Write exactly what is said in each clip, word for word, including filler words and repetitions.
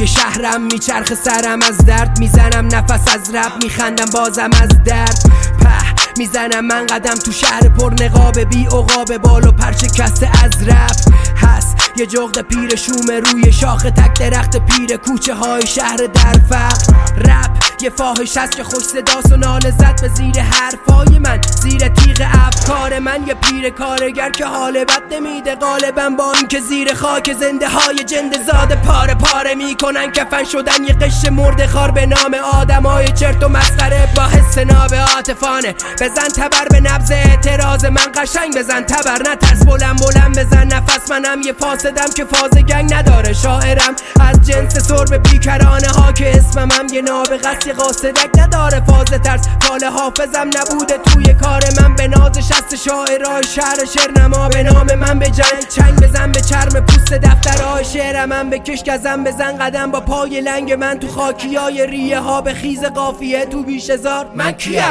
توی شهرم میچرخ سرم از درد، میزنم نفس از رب، میخندم بازم از درد. په میزنم من قدم تو شهر پر نقاب، بی عقاب بال و پرچه کسته از رب. هست یه جغد پیر شومه روی شاخ تک درخت پیر کوچه های شهر در فقر. رپ یه فاحش هست که خوش صداست و ناله زد به زیر حرفای من، زیر تیغ افکار من. یه پیر کارگر که حال بد نمیده غالبا، با این که زیر خاک زنده های جنده زاده پاره پاره میکنن کفن شدن یه قش مرده خار به نام آدم های چرت و مسخره با حس ناب عاطفانه. بزن تبر به نبض اعتراض من، قشنگ بزن تبر نترس، بلند بلند بزن نفس. منم یه فاسدم که فاز گنگ نداره، شاعرم از جنس سرب بیکرانه ها که اسمم یه نابغه است، یه قاصدک نداره فاز ترس. فال حافظم نبوده توی کار من، به ناز شست شاعرای شهر شعرنما به نام من به جنگ. چنگ بزن به چرم پوست دفترهای شعرم من، به کشک ازم بزن قدم با پای لنگ من تو خاکیای ریه ها به خیز قافیه تو بیش هزار. من کیم؟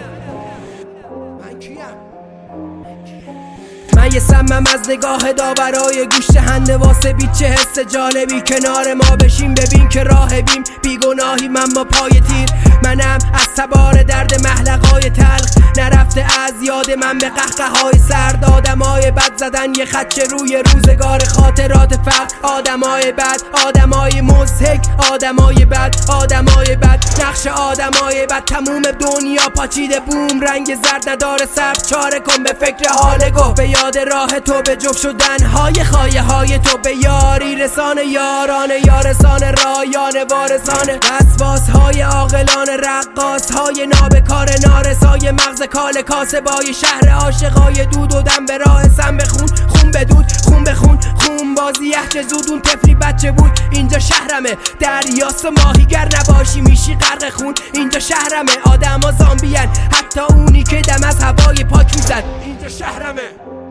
من یه سمم از نگاه داورای گوش دهنده واسه بیت چه حس جالبی کنار ما بشین. ببین که راهبیم بیگناهی من با پای تیر، منم از تبار درد محلقای تلخ نرفته از یاد من به قهقه های سرد. آدمای بد زدن یه خدشه روی روزگار خاطرات فقر. آدمای بد، آدمای مضحک، آدمای بد، آدمای بد، نقش آدمای بد. تموم دنیا پاچیده بوم رنگ زرد نداره سر، چاره کن به فکر حال گفت، به یاد راه تو به جفت شدن های خایه های تو، به یاری رسانه یارانه یارسانه رایانه وارسانه. وسواس های عاقلانه رقاص های نابکار نارسای مغز کال کاسبای شهر عاشقای دود و دم به راه سم به خون خون به دود خون به خون خون بازی یحچه زود. اون طفلی بچه بود اینجا شهرمه، دریاست ماهیگر نباشی میشی غرق خون. اینجا شهرمه آدم ها زامبین، حتی اونی که دم از هوای پاک میزد. اینجا شهرمه،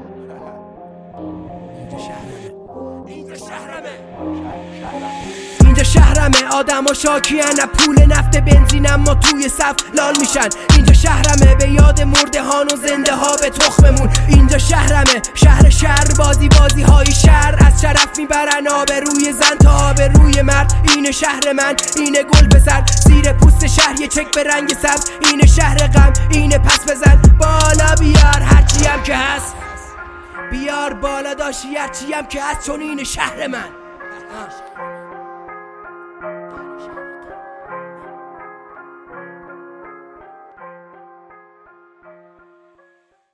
اینجا شهرمه، اینجا شهرمه. آدم ها شاکیان پول نفت بنزین اما توی صف لال میشن. اینجا شهرمه به یاد مرده هان و زنده ها به تخممون. اینجا شهرمه، شهر شهر بازی بازی های شهر از شرف میبرن آب روی زن تا آب روی مرد. اینه شهر من، اینه گل پسر زیر پوست شهر، یه چک به رنگ سبز. اینه شهر غم، اینه پس بزن بالا بیار هرچی هم که هست، بیار بالا داشتی هرچی هم که هست، چون اینه شهر من.